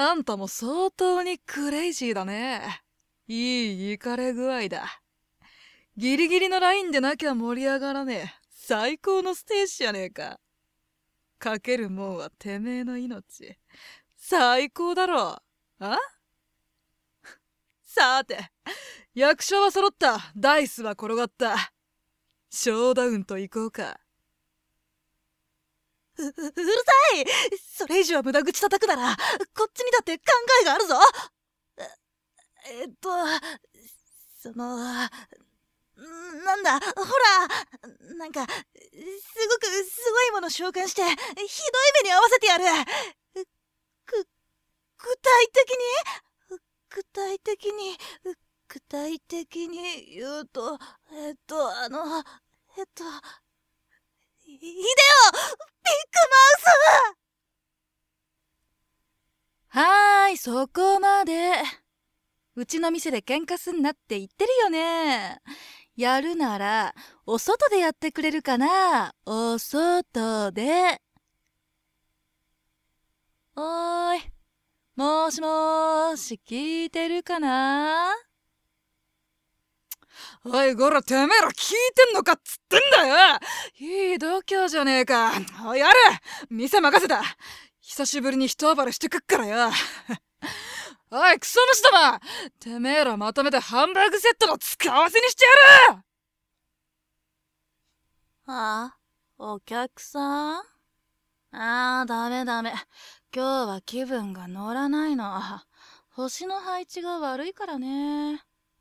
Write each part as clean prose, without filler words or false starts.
あんたも相当にクレイジーだね。いいイカれ具合だ。ギリギリのラインでなきゃ盛り上がらねえ最高のステージじゃねえか。かけるもんはてめえの命。最高だろ。あさて、役者は揃った。ダイスは転がった。ショーダウンと行こうか。 うるさい。それ以上無駄口叩くならこっちにだって考えがあるぞ。そのなんだ、ほら、なんかすごいもの召喚してひどい目に遭わせてやる。具体的に具体的に具体的に言うといでよ、ビッグマウス。 はーい、そこまで。うちの店で喧嘩すんなって言ってるよね。やるならお外でやってくれるかな。お外で。おーい、もしもーし、聞いてるかな。おい、こら、てめえら聞いてんのかっつってんだよ。いい度胸じゃねえか。おい、やれ、店任せた。久しぶりに一暴れしてくっからよ。おい、クソ虫ども、てめえらまとめてハンバーグセットの使わせにしてやる。 お客さん。ダメ。今日は気分が乗らないの。星の配置が悪いからね。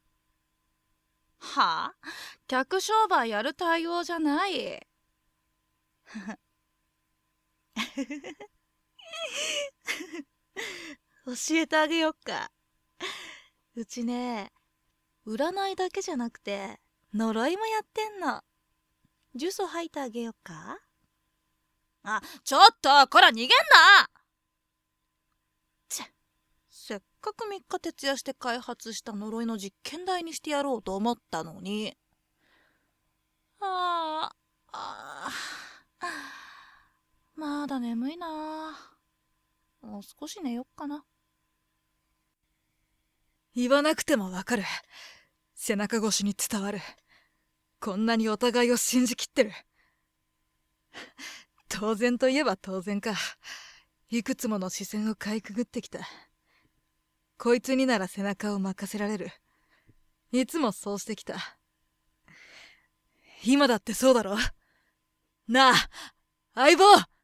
客商売やる対応じゃない。教えてあげよっか。うちね、占いだけじゃなくて呪いもやってんの。呪詛吐いてあげよっか。ちょっと、こら逃げんな。せっかく3日徹夜して開発した呪いの実験台にしてやろうと思ったのに。まだ眠いな。もう少し寝よっかな。 言わなくてもわかる。背中越しに伝わる。こんなにお互いを信じきってる。当然といえば当然か。いくつもの視線をかいくぐってきた。こいつになら背中を任せられる。いつもそうしてきた。今だってそうだろ。なあ、相棒。